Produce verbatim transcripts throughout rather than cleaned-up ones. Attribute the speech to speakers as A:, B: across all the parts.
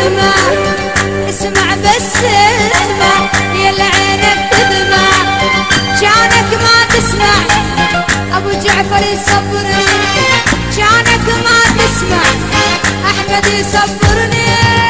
A: تدمع، اسمع بس اسمع يا العينك تدمع، كانك ما تسمع ابو جعفر يصبرني، كانك ما تسمع احمد يصبرني.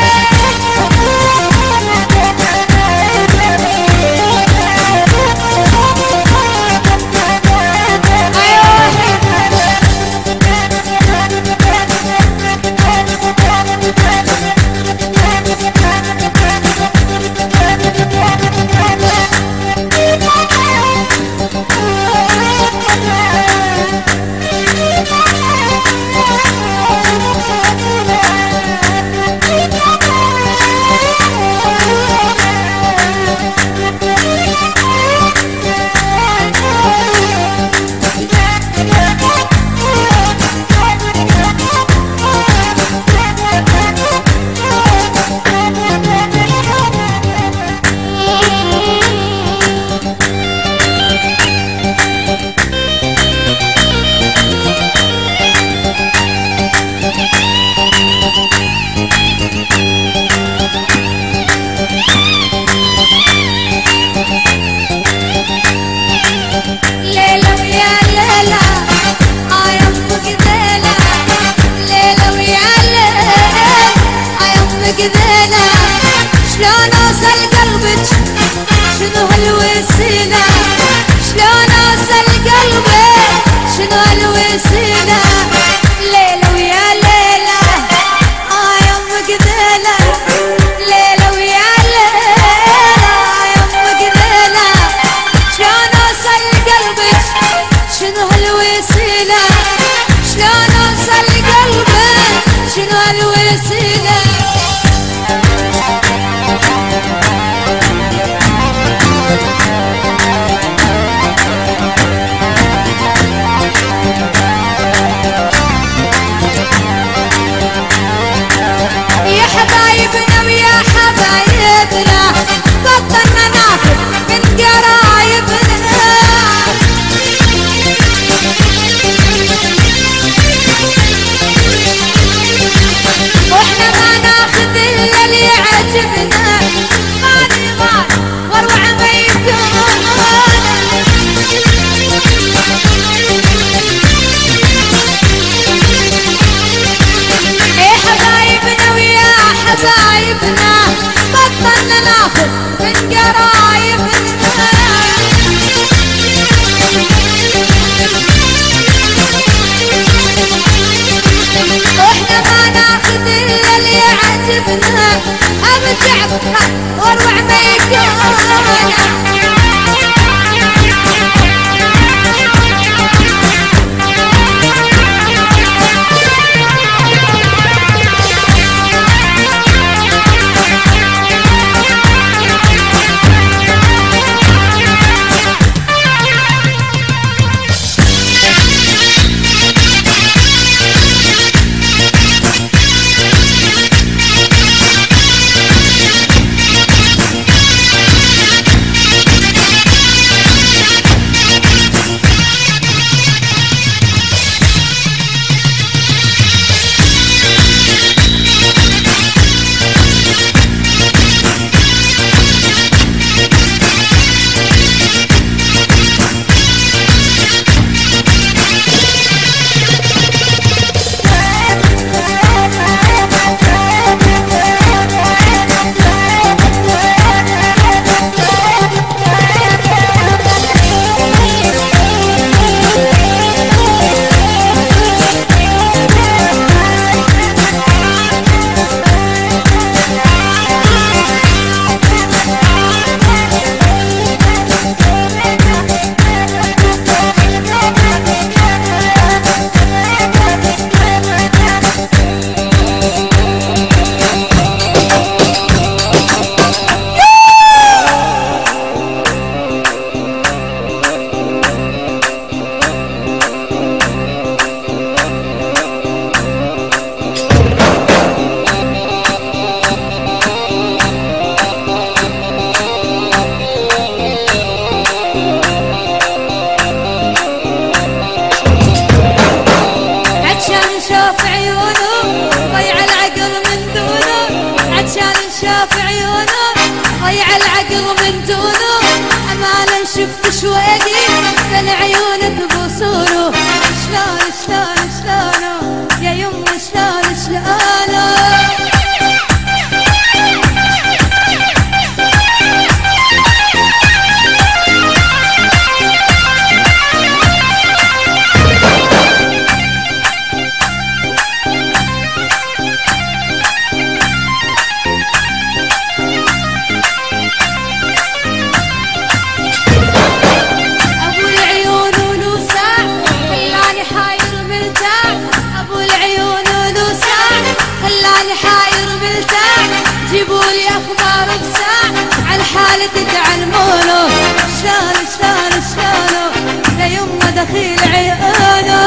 A: شلون اوصل قلبك شنو هالوسيله، شلون اوصل قلبك شنو هالوسيله، ليله ويا ليله اه يمك ذيله، ليله ويا ليله اه يمك ذيله، شلون اوصل قلبك شنو هالوسيله، شلون اوصل قلبك شنو هالوسيله. يا حبايبنا ويا حبايبنا بطلنا ناخذ من قرايبنا، واحنا ما ناخذ الا اللي يعجبنا، ما نغار واروع ما يكون. حبايبنا بطلنا ناخذ من قرايبنا، واحنا ما ناخذ الا اللي يعجبنا، ابو جعفر واروع ما يكون. شاف عيونه ضيع العقل من دونه امانه شفت شويدي كان عيونه تبوسونه شلون شلون شلونه يا يمه شلون شلونه جيبولي اخبار بساعة عن حالتي تعلمونه شلون شلون شلونه يا يمه دخيل عيونه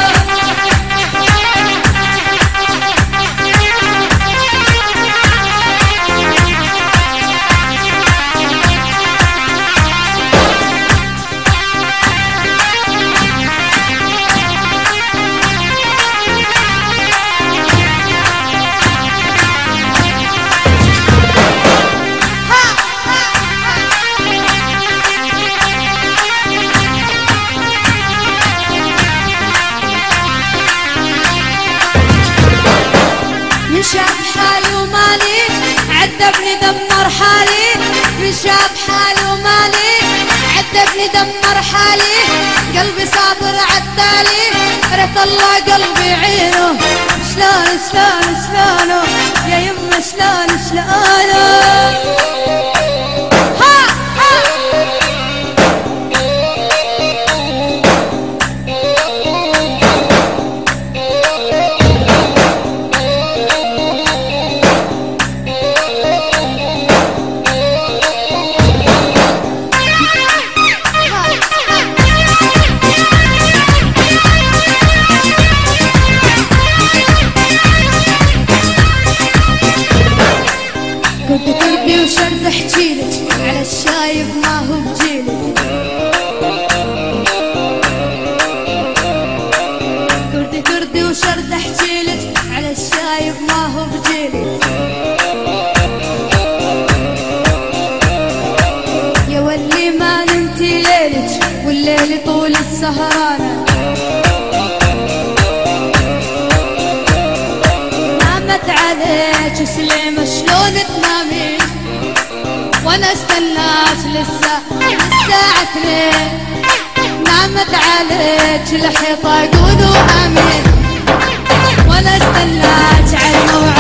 A: من شاف حالي ومالي عذبني دمر حالي من شاف حالي ومالي عذبني دمر حالي قلبي ساطر عالتالي ريت الله قلبي عينه شلون شلون شلونه يا يمه شلون شلونه كنت كردي وشرد احجيلك على الشايب ما هو بجيلك كردي كردي وشرد احجيلك على الشايب ما هو بجيلك يا ولي ما نمتي ليلك والليل طول السهرانة نامت عليك سليمة شلون تنامين وانا استناك للساعة للساعة اثنين نامت عليك الحيطة يقولوا امين وانا استناك على الموعد